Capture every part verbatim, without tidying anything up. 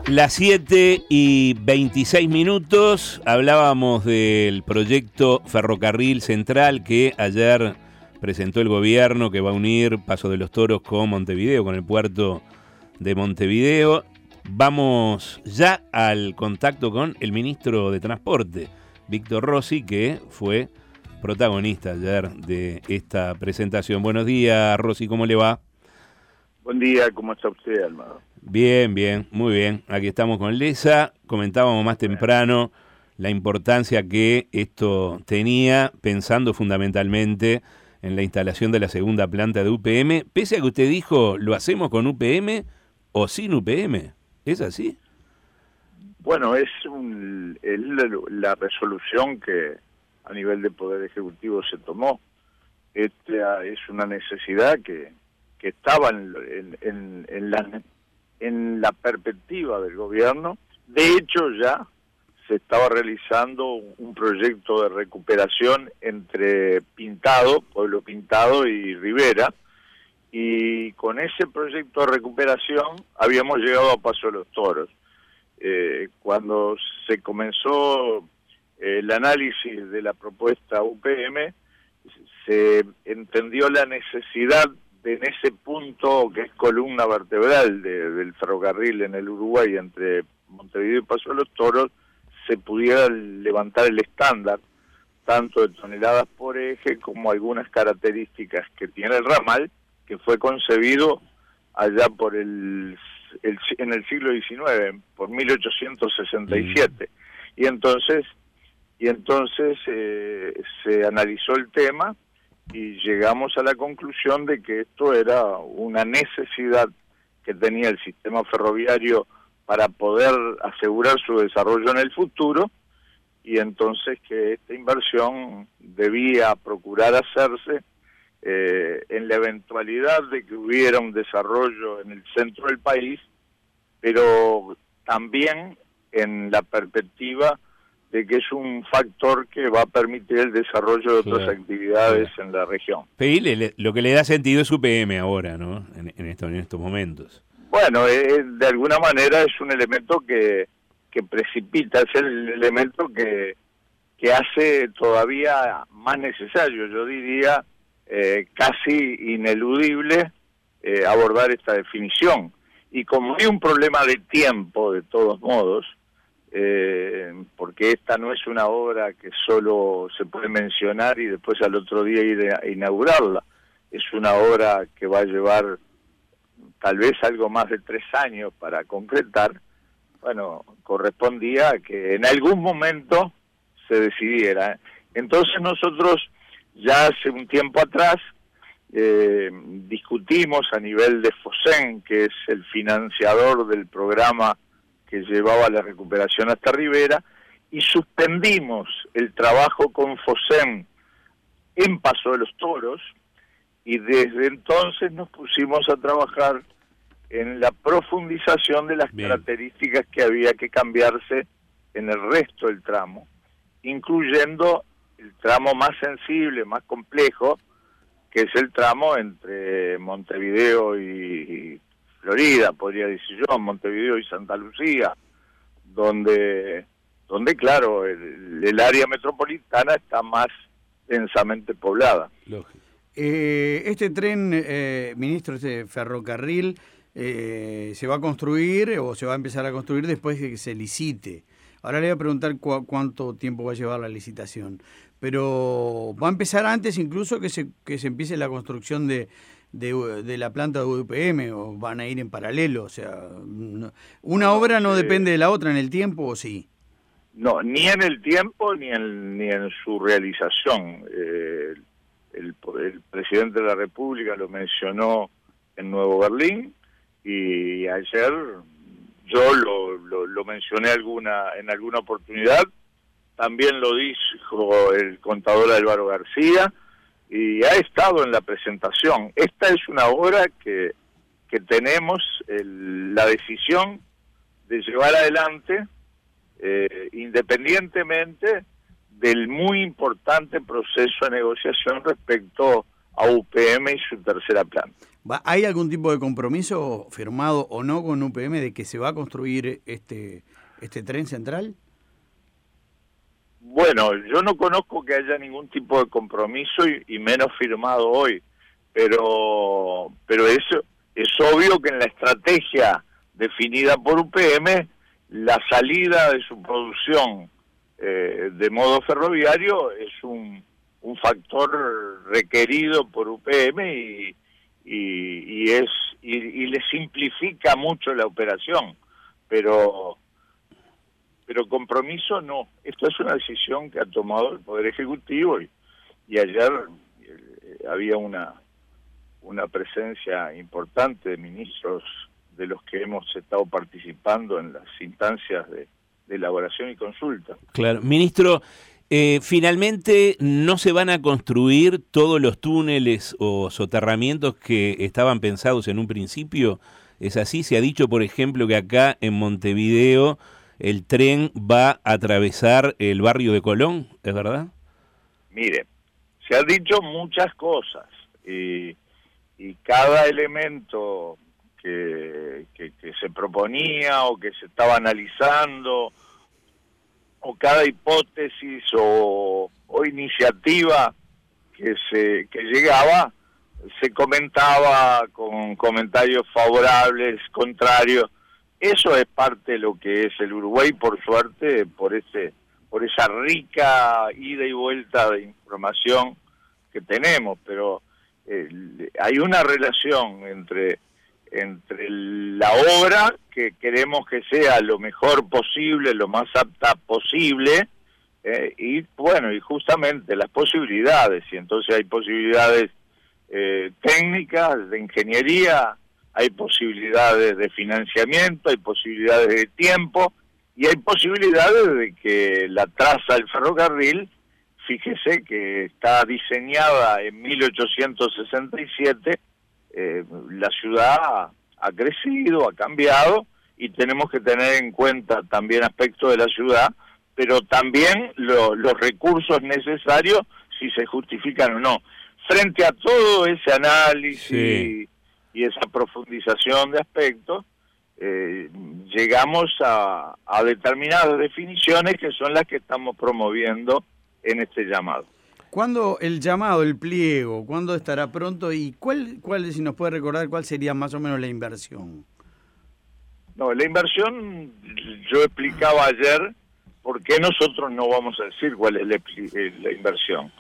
Las siete y veintiséis minutos, hablábamos del proyecto Ferrocarril Central que ayer presentó el gobierno, que va a unir Paso de los Toros con Montevideo, con el puerto de Montevideo. Vamos ya al contacto con el ministro de Transporte, Víctor Rossi, que fue protagonista ayer de esta presentación. Buenos días, Rossi, ¿cómo le va? Buen día, ¿cómo está usted, Almagro? Bien, bien, muy bien. Aquí estamos con Lesa. Comentábamos más temprano la importancia que esto tenía, pensando fundamentalmente en la instalación de la segunda planta de U P M, pese a que usted dijo, ¿lo hacemos con U P M o sin U P M? ¿Es así? Bueno, es, un, es la, la resolución que a nivel de Poder Ejecutivo se tomó. Esta es una necesidad que, que estaba en, en, en, en la... en la perspectiva del gobierno. De hecho, ya se estaba realizando un proyecto de recuperación entre Pintado, Pueblo Pintado y Rivera, y con ese proyecto de recuperación habíamos llegado a Paso de los Toros. Eh, cuando se comenzó el análisis de la propuesta U P M, se entendió la necesidad de en ese punto que es columna vertebral de, del ferrocarril en el Uruguay entre Montevideo y Paso de los Toros, se pudiera levantar el estándar, tanto de toneladas por eje como algunas características que tiene el ramal, que fue concebido allá por el, el en el siglo diecinueve, por mil ochocientos sesenta y siete. Mm. Y entonces, y entonces eh, se analizó el tema, y llegamos a la conclusión de que esto era una necesidad que tenía el sistema ferroviario para poder asegurar su desarrollo en el futuro, y entonces que esta inversión debía procurar hacerse eh, en la eventualidad de que hubiera un desarrollo en el centro del país, pero también en la perspectiva de que es un factor que va a permitir el desarrollo de otras claro, actividades claro. en la región. Pero lo que le da sentido es U P M ahora, ¿no? En, en, esto, en estos momentos. Bueno, eh, de alguna manera es un elemento que, que precipita, es el elemento que, que hace todavía más necesario, yo diría eh, casi ineludible eh, abordar esta definición. Y como hay un problema de tiempo, de todos modos, Eh, porque esta no es una obra que solo se puede mencionar y después al otro día ir a inaugurarla. Es una obra que va a llevar tal vez algo más de tres años para concretar. Bueno, correspondía que en algún momento se decidiera. Entonces nosotros ya hace un tiempo atrás eh, discutimos a nivel de FOSEN, que es el financiador del programa que llevaba la recuperación hasta Rivera, y suspendimos el trabajo con FOSEN en Paso de los Toros, y desde entonces nos pusimos a trabajar en la profundización de las Bien. características que había que cambiarse en el resto del tramo, incluyendo el tramo más sensible, más complejo, que es el tramo entre Montevideo y Florida, podría decir yo, Montevideo y Santa Lucía, donde, donde claro, el, el área metropolitana está más densamente poblada. Eh, este tren, eh, ministro, este ferrocarril, eh, ¿se va a construir o se va a empezar a construir después de que se licite? Ahora le voy a preguntar cu cuánto tiempo va a llevar la licitación, pero ¿va a empezar antes incluso que se, que se empiece la construcción de... De, de la planta de U P M, o van a ir en paralelo? O sea, no, ¿una no, obra no eh, depende de la otra en el tiempo o sí? No, ni en el tiempo ni en, ni en su realización. Eh, el, el presidente de la República lo mencionó en Nuevo Berlín, y ayer yo lo, lo, lo mencioné alguna en alguna oportunidad, también lo dijo el contador Álvaro García, y ha estado en la presentación. Esta es una obra que, que tenemos el, la decisión de llevar adelante eh, independientemente del muy importante proceso de negociación respecto a U P M y su tercera planta. ¿Va, ¿Hay algún tipo de compromiso firmado o no con U P M de que se va a construir este, este tren central? Bueno, yo no conozco que haya ningún tipo de compromiso y, y menos firmado hoy, pero pero es, es obvio que en la estrategia definida por U P M, la salida de su producción eh, de modo ferroviario es un, un factor requerido por U P M y, y, y es y, y le simplifica mucho la operación, pero pero compromiso no. Esto es una decisión que ha tomado el Poder Ejecutivo y, y ayer eh, había una una presencia importante de ministros de los que hemos estado participando en las instancias de, de elaboración y consulta. Claro, ministro, eh, finalmente no se van a construir todos los túneles o soterramientos que estaban pensados en un principio. ¿Es así? Se ha dicho, por ejemplo, que acá en Montevideo el tren va a atravesar el barrio de Colón, ¿es verdad? Mire, se ha dicho muchas cosas y, y cada elemento que, que, que se proponía o que se estaba analizando, o cada hipótesis o, o iniciativa que se que llegaba, se comentaba con comentarios favorables, contrarios. Eso es parte de lo que es el Uruguay, por suerte, por ese por esa rica ida y vuelta de información que tenemos, pero eh, hay una relación entre entre la obra, que queremos que sea lo mejor posible, lo más apta posible, eh, y bueno, y justamente las posibilidades, y entonces hay posibilidades eh, técnicas, de ingeniería, hay posibilidades de financiamiento, hay posibilidades de tiempo, y hay posibilidades de que la traza del ferrocarril, fíjese que está diseñada en mil ochocientos sesenta y siete, eh, la ciudad ha, ha crecido, ha cambiado, y tenemos que tener en cuenta también aspectos de la ciudad, pero también lo, los recursos necesarios, si se justifican o no. Frente a todo ese análisis sí. y esa profundización de aspectos, eh, llegamos a, a determinadas definiciones que son las que estamos promoviendo en este llamado. ¿Cuándo el llamado, el pliego, cuándo estará pronto y cuál, cuál, si nos puede recordar, cuál sería más o menos la inversión? No, la inversión, yo explicaba ayer por qué nosotros no vamos a decir cuál es la, la inversión.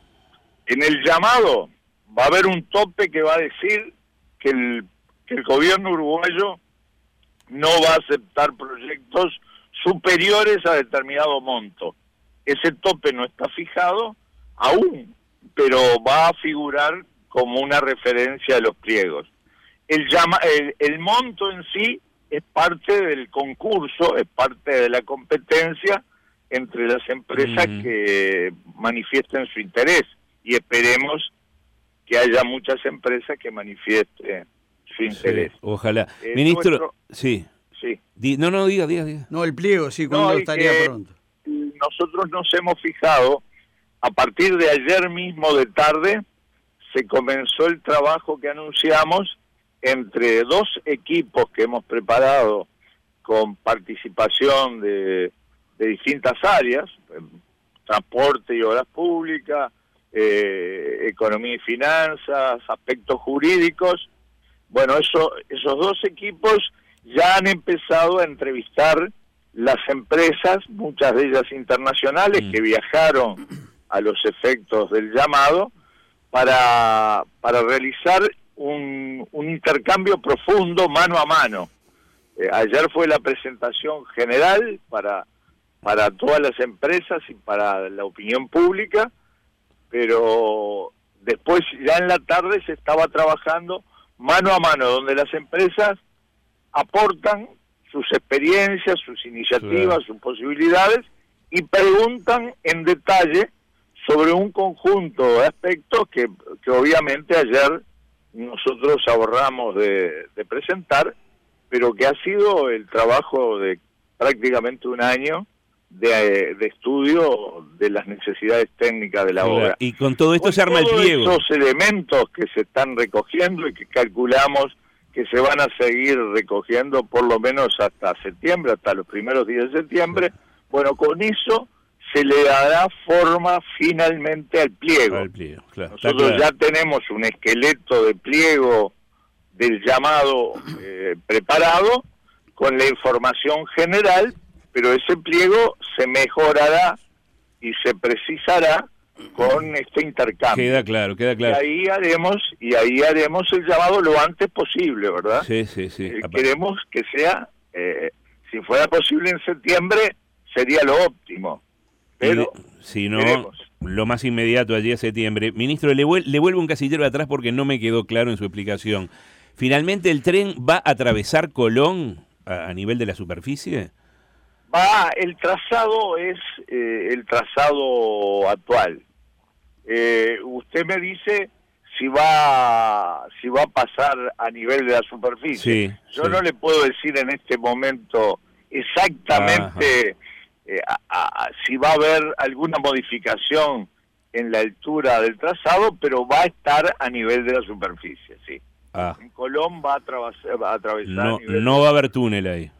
En el llamado va a haber un tope que va a decir que el, que el gobierno uruguayo no va a aceptar proyectos superiores a determinado monto. Ese tope no está fijado aún, pero va a figurar como una referencia de los pliegos. El, llama, el, el monto en sí es parte del concurso, es parte de la competencia entre las empresas mm. que manifiesten su interés, y esperemos que haya muchas empresas que manifiesten su interés. Sí, ojalá. Eh, Ministro, nuestro... sí. sí. Di, no, no, diga, diga, diga. No, el pliego, sí, ¿cuándo no, estaría pronto? Nosotros nos hemos fijado, a partir de ayer mismo de tarde, se comenzó el trabajo que anunciamos entre dos equipos que hemos preparado con participación de, de distintas áreas, transporte y obras públicas, eh, economía y finanzas, aspectos jurídicos. Bueno, eso, esos dos equipos ya han empezado a entrevistar las empresas, muchas de ellas internacionales, mm. que viajaron a los efectos del llamado, para, para realizar un, un intercambio profundo mano a mano. Eh, ayer fue la presentación general para, para todas las empresas y para la opinión pública, pero después ya en la tarde se estaba trabajando mano a mano, donde las empresas aportan sus experiencias, sus iniciativas, sí. sus posibilidades, y preguntan en detalle sobre un conjunto de aspectos que, que obviamente ayer nosotros ahorramos de, de presentar, pero que ha sido el trabajo de prácticamente un año de, de estudio de las necesidades técnicas de la claro. obra. Y con todo esto con se arma el pliego. Todos esos elementos que se están recogiendo y que calculamos que se van a seguir recogiendo por lo menos hasta septiembre, hasta los primeros días de septiembre, bueno, con eso se le dará forma finalmente al pliego. Al pliego, claro. Nosotros claro. ya tenemos un esqueleto de pliego del llamado eh, preparado con la información general, pero ese pliego se mejorará y se precisará con este intercambio. Queda claro, queda claro. Y ahí haremos, y ahí haremos el llamado lo antes posible, ¿verdad? Sí, sí, sí. Eh, queremos que sea, eh, si fuera posible en septiembre, sería lo óptimo. Pero, de, si no, veremos. Lo más inmediato allí es septiembre. Ministro, le, vuel le vuelvo un casillero atrás porque no me quedó claro en su explicación. ¿Finalmente el tren va a atravesar Colón a, a nivel de la superficie? Va, el trazado es eh, el trazado actual. Eh, usted me dice si va si va a pasar a nivel de la superficie. Sí, Yo sí. no le puedo decir en este momento exactamente eh, a, a, si va a haber alguna modificación en la altura del trazado, pero va a estar a nivel de la superficie, sí. Ah. En Colón va a, atravesar, va a atravesar No, a nivel no de... va a haber túnel ahí.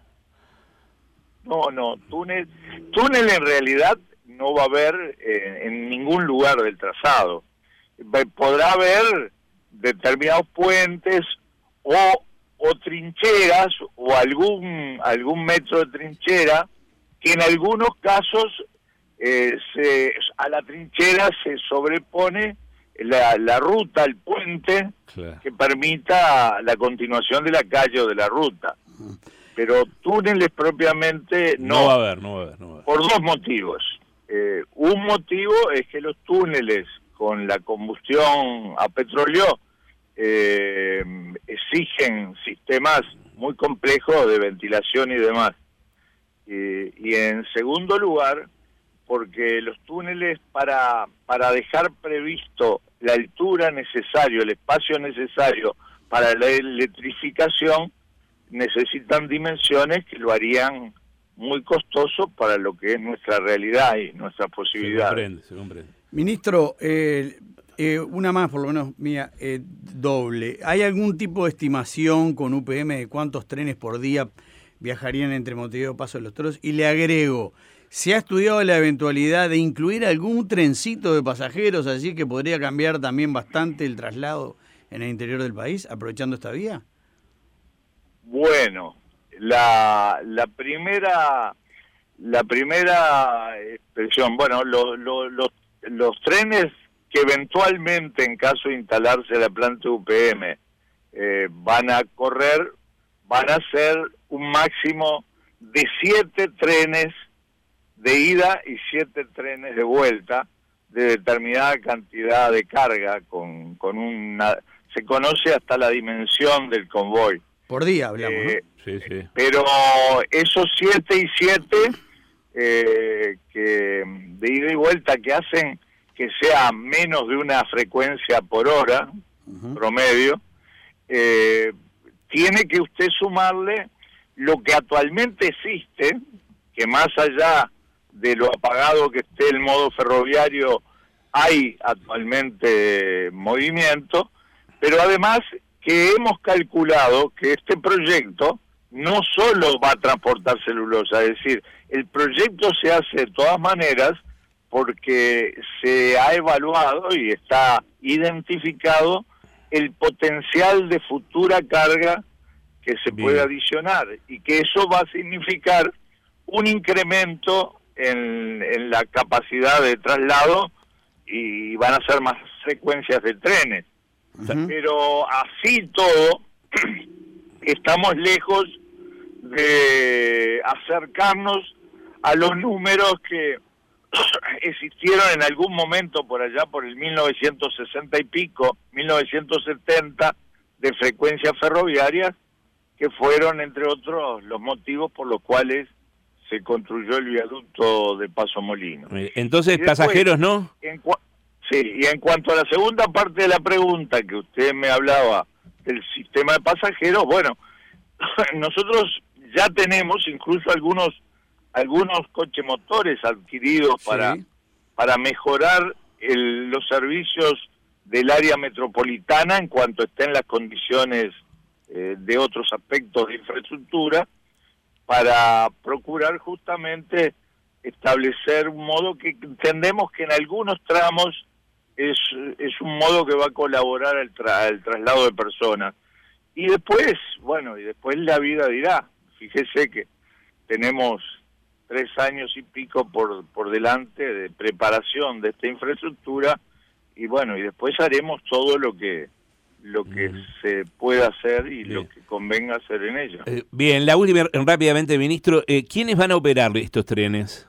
No, no, túnel, túnel en realidad no va a haber eh, en ningún lugar del trazado. Podrá haber determinados puentes o, o trincheras o algún algún metro de trinchera que en algunos casos eh, se, a la trinchera se sobrepone la, la ruta, el puente, claro, que permita la continuación de la calle o de la ruta. Pero túneles propiamente no. No va a haber, no va a haber. No va a haber. Por dos motivos. Eh, un motivo es que los túneles con la combustión a petróleo eh, exigen sistemas muy complejos de ventilación y demás. Eh, y en segundo lugar, porque los túneles para, para dejar previsto la altura necesaria, el espacio necesario para la electrificación, necesitan dimensiones que lo harían muy costoso para lo que es nuestra realidad y nuestras posibilidades. Se comprende, se comprende. Ministro, eh, eh, una más por lo menos mía, eh, doble. ¿Hay algún tipo de estimación con U P M de cuántos trenes por día viajarían entre Montevideo y Paso de los Toros? Y le agrego, ¿se ha estudiado la eventualidad de incluir algún trencito de pasajeros allí que podría cambiar también bastante el traslado en el interior del país, aprovechando esta vía? Bueno, la, la primera la primera expresión, bueno, lo, lo, lo, los trenes que eventualmente, en caso de instalarse la planta U P M, eh, van a correr, van a ser un máximo de siete trenes de ida y siete trenes de vuelta de determinada cantidad de carga, con, con una, se conoce hasta la dimensión del convoy. Por día hablamos, eh, ¿no? Sí, sí. Pero esos siete y siete eh, que de ida y vuelta que hacen que sea menos de una frecuencia por hora, uh-huh, promedio, eh, tiene que usted sumarle lo que actualmente existe, que más allá de lo apagado que esté el modo ferroviario, hay actualmente movimiento, pero además que hemos calculado que este proyecto no solo va a transportar celulosa, es decir, el proyecto se hace de todas maneras porque se ha evaluado y está identificado el potencial de futura carga que se Bien. puede adicionar, y que eso va a significar un incremento en, en la capacidad de traslado y van a ser más frecuencias de trenes. Uh-huh. Pero así todo, estamos lejos de acercarnos a los números que existieron en algún momento por allá por el mil novecientos sesenta y pico, mil novecientos setenta, de frecuencias ferroviarias, que fueron, entre otros, los motivos por los cuales se construyó el viaducto de Paso Molino. Entonces, después, pasajeros, ¿no? En sí, y en cuanto a la segunda parte de la pregunta, que usted me hablaba del sistema de pasajeros, bueno, nosotros ya tenemos incluso algunos algunos coches motores adquiridos para, sí. para mejorar el, los servicios del área metropolitana en cuanto estén las condiciones eh, de otros aspectos de infraestructura, para procurar justamente establecer un modo que entendemos que en algunos tramos es, es un modo que va a colaborar al, tra al traslado de personas. Y después, bueno, y después la vida dirá. Fíjese que tenemos tres años y pico por, por delante de preparación de esta infraestructura, y bueno, y después haremos todo lo que lo que mm. se pueda hacer y bien. Lo que convenga hacer en ella. Eh, bien, la última, rápidamente, ministro, eh, ¿quiénes van a operar estos trenes?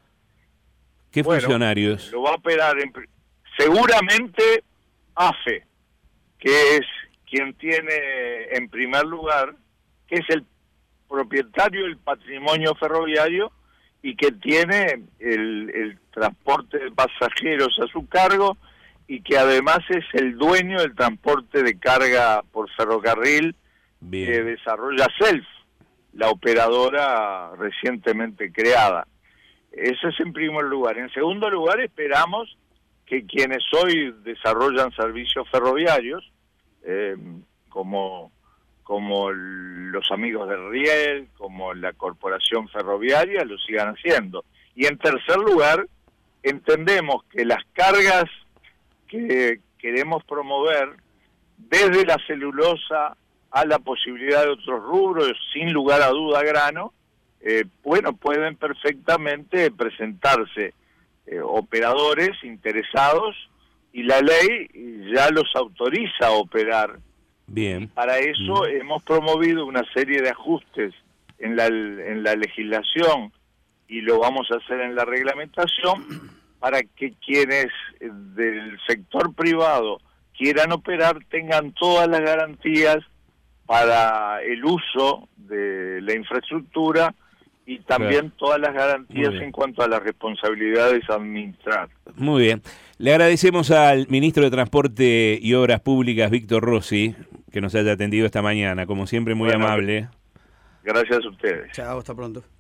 ¿Qué bueno, funcionarios? Lo va a operar en, seguramente AFE, que es quien tiene en primer lugar, que es el propietario del patrimonio ferroviario y que tiene el, el transporte de pasajeros a su cargo, y que además es el dueño del transporte de carga por ferrocarril. Bien. Que desarrolla Self, la operadora recientemente creada. Eso es en primer lugar. En segundo lugar, esperamos que quienes hoy desarrollan servicios ferroviarios, eh, como, como los amigos del Riel, como la Corporación Ferroviaria, lo sigan haciendo. Y en tercer lugar, entendemos que las cargas que queremos promover, desde la celulosa a la posibilidad de otros rubros, sin lugar a duda grano, eh, bueno, pueden perfectamente presentarse eh, operadores interesados, y la ley ya los autoriza a operar. Bien. Para eso mm. hemos promovido una serie de ajustes en la, en la legislación, y lo vamos a hacer en la reglamentación, para que quienes del sector privado quieran operar tengan todas las garantías para el uso de la infraestructura, y también claro. todas las garantías en cuanto a las responsabilidades a administrar. Muy bien. Le agradecemos al ministro de Transporte y Obras Públicas, Víctor Rossi, que nos haya atendido esta mañana. Como siempre, muy bueno, amable. Gracias a ustedes. Chao, hasta pronto.